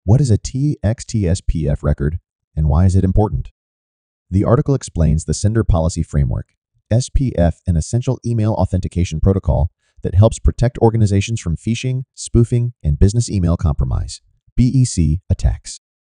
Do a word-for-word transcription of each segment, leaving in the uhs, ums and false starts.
What is a T X T S P F record and why is it important? The article explains the Sender Policy Framework, S P F, an essential email authentication protocol that helps protect organizations from phishing, spoofing, and business email compromise, B E C, attacks.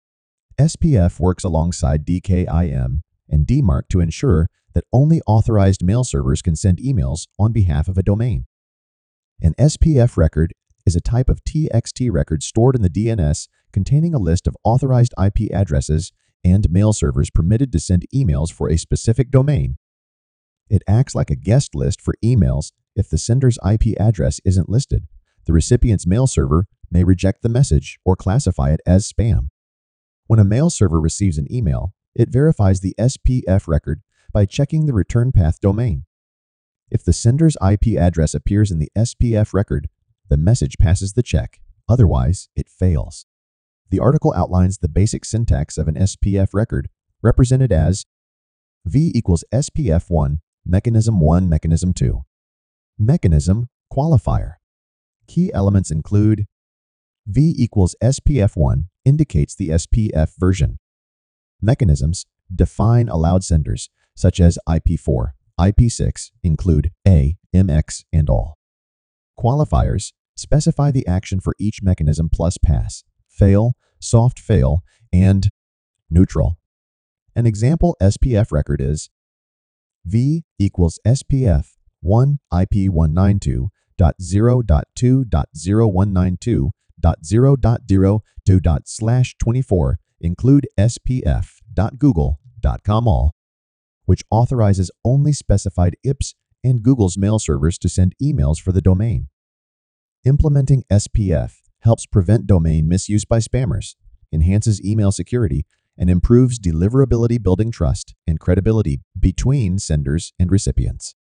S P F works alongside D K I M and D MARC to ensure that only authorized mail servers can send emails on behalf of a domain. An S P F record is a type of T X T record stored in the D N S containing a list of authorized I P addresses and mail servers permitted to send emails for a specific domain. It acts like a guest list for emails. If the sender's I P address isn't listed, the recipient's mail server may reject the message or classify it as spam. When a mail server receives an email, it verifies the S P F record by checking the return path domain. If the sender's I P address appears in the S P F record, the message passes the check. Otherwise, it fails. The article outlines the basic syntax of an S P F record, represented as V equals S P F one, Mechanism one, Mechanism two. Mechanism qualifier. Key elements include V equals S P F one indicates the S P F version. Mechanisms define allowed senders, such as I P four, I P six, include A, M X, and all. Qualifiers specify the action for each mechanism plus pass, fail, soft fail, and neutral. An example S P F record is V equals S P F one I P one ninety-two dot zero dot two dot zero one ninety-two dot zero dot zero two dot slash twenty-four include S P F dot google dot com all, which authorizes only specified I Ps and Google's mail servers to send emails for the domain. Implementing S P F helps prevent domain misuse by spammers, enhances email security, and improves deliverability, building trust and credibility between senders and recipients.